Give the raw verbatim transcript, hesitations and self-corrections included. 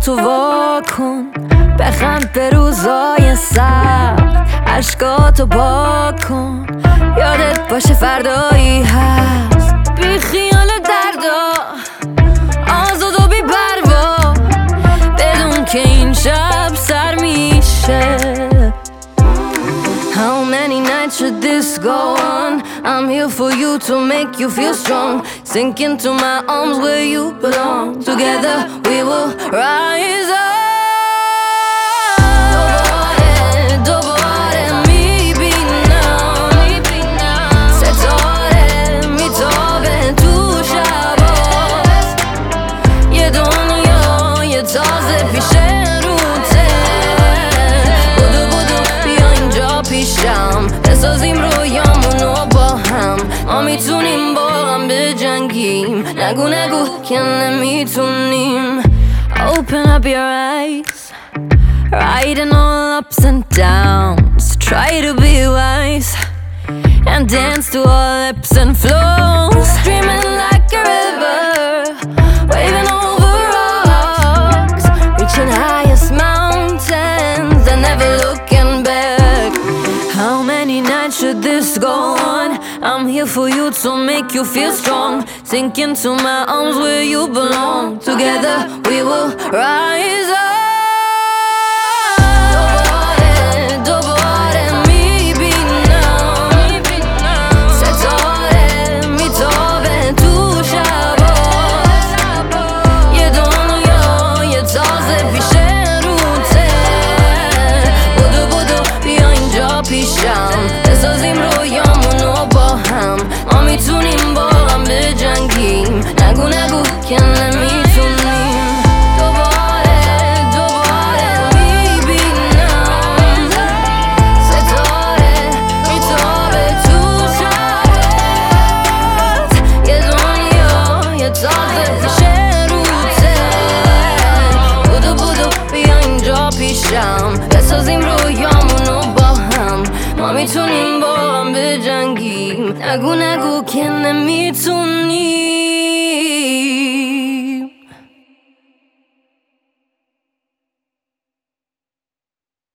چشماتو وا کن، بخند به روزای سخت، عشقاتو پاک کن، یادت باشه فردایی هست. بی خیال دردا، آزاد و بی پروا، بدون که این شب سر میشه. How many nights should this go on? I'm here for you to make you feel strong. Sink into my arms where you belong. Together we will rise up. بسازیم رویامونو با هم، ما میتونیم با هم بجنگیم، نگو نگو که نمیتونیم. Open up your eyes, riding all ups and downs, try to be wise and dance to all ebbs and flows. Dreaming like a river, waving over rocks, reaching highest mountains and never looking back. How many nights should this go on? I'm here for you to make you feel strong. Sink into my arms where you belong. Together we will rise up. بسازیم رویامونو با هم، ما میتونیم با هم بجنگیم، نگو نگو که نمیتونیم. دوباره دوباره میبینم ستاره میتابه تو شبت، یه دنیا یه تازه پیش روته. بودو بودو بیا اینجا پیشم، بسازیم رویامونو با هم، ما میتونیم با هم بجنگیم، نگو نگو که نمیتونیم.